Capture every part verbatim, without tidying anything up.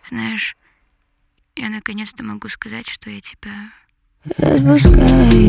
Знаешь, я наконец-то могу сказать, что я тебя отпускаю.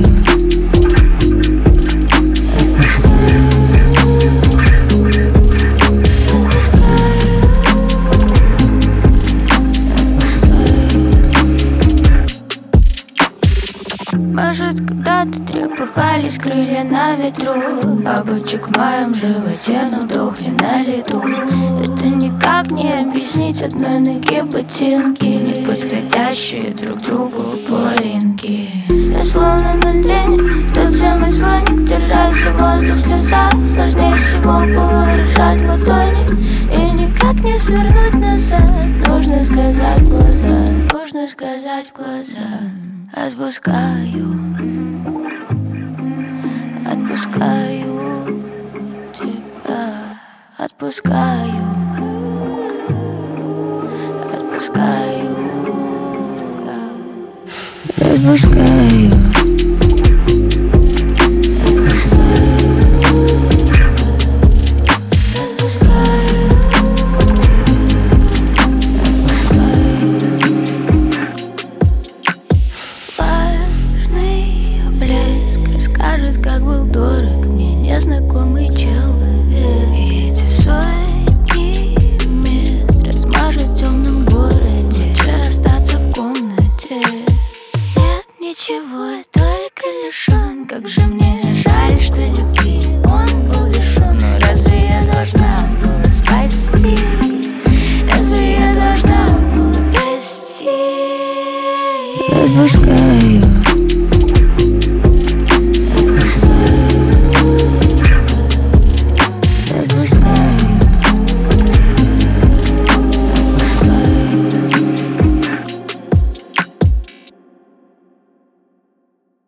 Может, когда-то трепыхались крылья на ветру, бабочек в моем животе, но дохли на лету. Это никак не объяснить одной ноге ботинки, не подходящие друг другу половинки. Я словно на льдине, тот самый слоник, держась за воздух слеза. Сложнее всего было рожать ладони и никак не свернуть назад. Нужно сказать в глаза, нужно сказать в глаза. Отпускаю, отпускаю тебя, отпускаю, отпускаю, отпускаю.